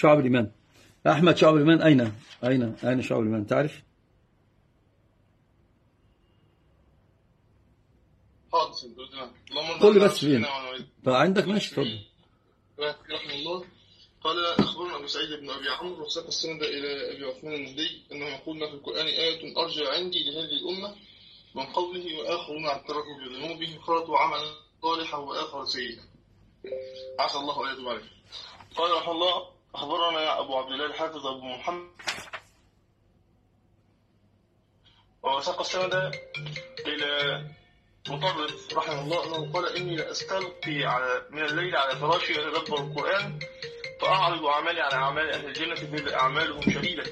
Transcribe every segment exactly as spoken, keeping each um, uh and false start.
شعب الإيمان. أحمد شعب الإيمان أين أين أين شعب الإيمان تعرف؟ قل لي بس فين. طيب عندك ماشي تفضل. رحمه الله قال أخبرنا أبو سعيد بن أبي عمرو وساق السند إلى أبي عثمان النهدي أنه يقول في القرآن آية أرجى عندي لهذه الأمة من قوله وآخرون اعترفوا بذنوبهم خلطوا عملا صالحا وآخر سيئا عسى الله أن يتوب عليه. قال رحمه الله أخبرنا أبو عبد الله الحافظ أبو محمد وساق السند إلى مطرف رحمه الله أنه قال إني لأستلقي على من الليل على فراشي يتدبر القرآن فأعرض أعمالي على أعمال أهل الجنة فإذا أعمالهم شديدة.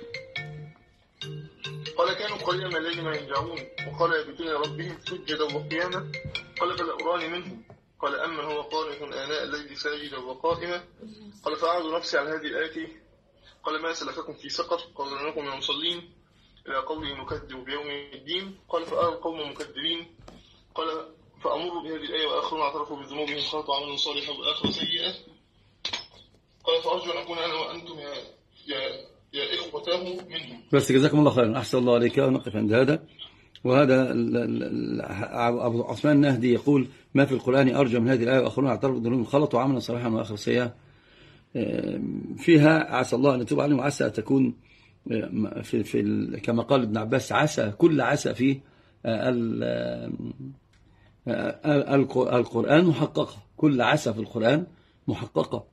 قال كانوا قليلا من الليل ما يهجعون وقال يبيتون ربهم سجدا وقياما قال فلا أراني منهم. قال أما هو قانت آناء الليل ساجدا وقائما قال فأعرض نفسي على هذه الآية قال ما سلككم في سقر قال لم نكن من المصلين إلى قوله نكذب بيوم الدين قال فأرى القوم مكذبين قال فأمر بهذه الآية وآخرون اعترفوا بذنوبهم خلطوا عملا صالحا وآخر سيئا قال فأرجو أن أكون أنا وأنتم يا, يا, يا إخوتاه منهم. بس جزاكم الله خيرا أحسن الله عليك. ونقف عند هذا. وهذا أبو عثمان النهدي يقول ما في القرآن أرجى من هذه الآية وآخرون اعترفوا بذنوبهم خلطوا عملا صالحا وآخر سيئا فيها عسى الله أن يتوب عليهم وعسى تكون في, في كما قال ابن عباس عسى كل عسى فيه القرآن محققة كل عسى في القرآن محققة.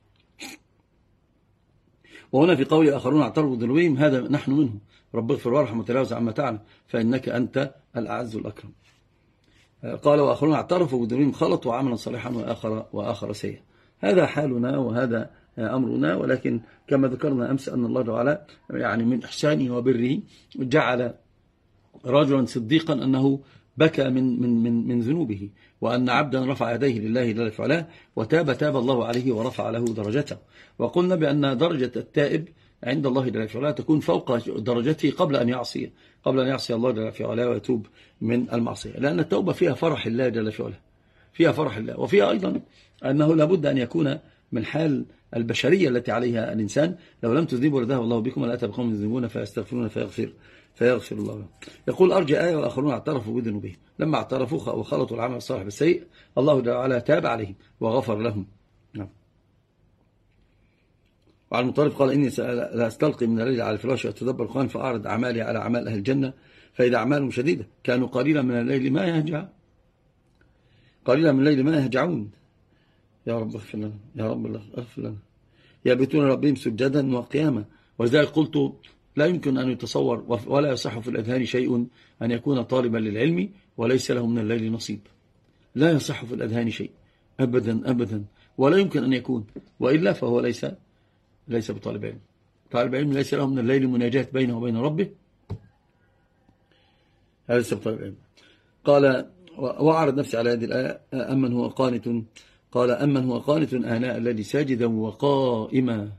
وهنا في قول آخرون اعترفوا بذنوبهم هذا نحن منه رب اغفر وارحم وتجاوز عما تعلم فإنك أنت الأعز الأكرم. قال وآخرون اعترفوا بذنوبهم خلطوا عملا صالحا وآخر, وآخر سيئا. هذا حالنا وهذا أمرنا. ولكن كما ذكرنا أمس أن الله تعالى يعني من إحسانه وبره جعل رجلا صديقا أنه بكى من من من من ذنوبه وأن عبدا رفع يديه لله جل في علاه وتاب تاب الله عليه ورفع له درجته. وقلنا بأن درجة التائب عند الله جل في علاه تكون فوق درجته قبل أن يعصي قبل أن يعصي الله جل في علاه ويتوب من المعصية لأن التوبة فيها فرح الله جل في علاه فيها فرح الله. وفيها أيضا أنه لابد أن يكون من حال البشرية التي عليها الإنسان لو لم تذنبوا لذهب الله بكم ولا أتى بقوم يذنبون فيستغفرون فيغفر فيغفر الله لهم. يقول أرجى آية وآخرون اعترفوا بذنوبهم لما اعترفوا وخلطوا العمل الصالح بالسيء الله تعالى تاب عليهم وغفر لهم. نعم. وعلى المطالب قال إني لا أستلقي من الليل على الفراش وأتدبر القرآن فأعرض أعمالي على أعمال أهل الجنة فإذا أعمالهم شديدة كانوا قليلا من الليل ما يهجع قليلا من الليل ما يهجعون. يا رب اغفر لنا يا رب اغفر لنا يبيتون ربهم سجدا وقياما. ولذلك قلت لا يمكن أن يتصور ولا يصح في الأذهان شيء أن يكون طالبا للعلم وليس له من الليل نصيب. لا يصح في الأذهان شيء أبدا أبدا ولا يمكن أن يكون وإلا فهو ليس ليس بطالب علم. طالب علم ليس له من الليل مناجاة بينه وبين ربه هذا ليس بطالب علم. قال وأعرض نفسي على هذه الآية أمن هو قانت قال أمن هو قانت آناء الليل ساجدا وقائما.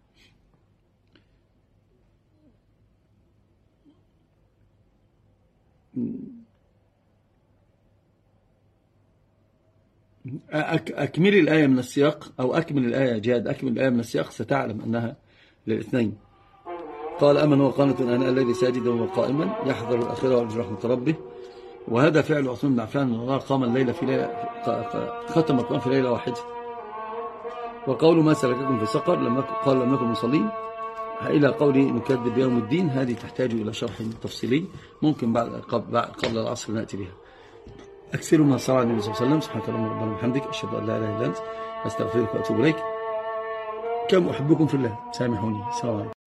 أكمل الآية من السياق أو أكمل الآية جاد أكمل الآية من السياق ستعلم أنها للاثنين. قال أمن هو قانت آناء الليل ساجدا وقائما يحذر الآخرة ويرجو رحمة ربه. وهذا فعل عثمان بن عفان الله قام الليلة في ليلة ختم القرآن في ليلة واحدة. وقول ما سلككم في سقر لما قال لم نكن مصلين إلى قول نكذب بيوم الدين هذه تحتاج إلى شرح تفصيلي ممكن بعد قبل العصر نأتي بها. أكثروا من الصلاة على النبي صلى الله عليه وسلم. سبحانك اللهم ربنا وبحمدك أشهد أن لا إله إلا أنت أستغفرك وأتوب إليك. كم أحبكم في الله سامحوني. السلام عليكم.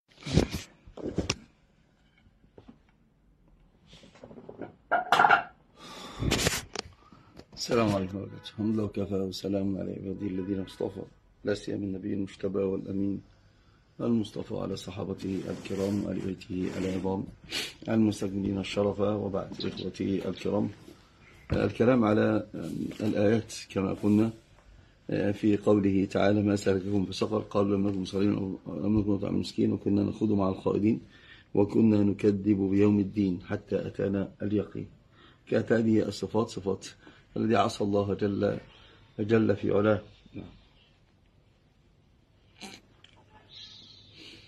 السلام عليكم ورحمة الله. الحمد لله وكفى وسلام على عباده الذين اصطفى لا سيما النبي المجتبى والأمين المصطفى على صحابته الكرام وآل بيته العظام المستكملين الشرف. وبعد إخوتي الكرام الكلام على الآيات كما قلنا في قوله تعالى ما سلككم في سقر قالوا لم نكن مصلين ولم نكن نطعم المسكين وكنا نخوض مع الخائضين وكنا نكذب بيوم الدين حتى أتانا اليقين. كانت هذه الصفات صفات الذي عصى الله جل, جل في علاه.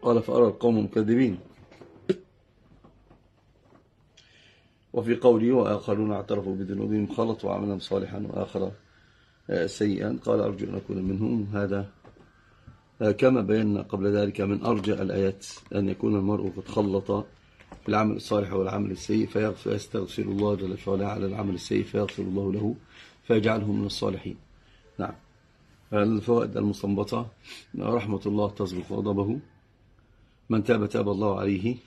قال فأرى القوم مكذبين. وفي قوله وآخرون اعترفوا بذنوبهم خلطوا عملا صالحا وآخر سيئا قال أرجو أن أكون منهم. هذا كما بينا قبل ذلك من أرجى الآيات أن يكون المرء قد خلط في العمل الصالح والعمل السيء فيستغفر الله جل وعلا على العمل السيء فيغفر الله له فيجعله من الصالحين. نعم. الفوائد المستنبطة: رحمة الله تسبق غضبه، من تاب تاب الله عليه،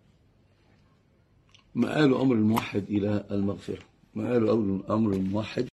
مآل أمر الموحد إلى المغفرة، مآل أمر الموحد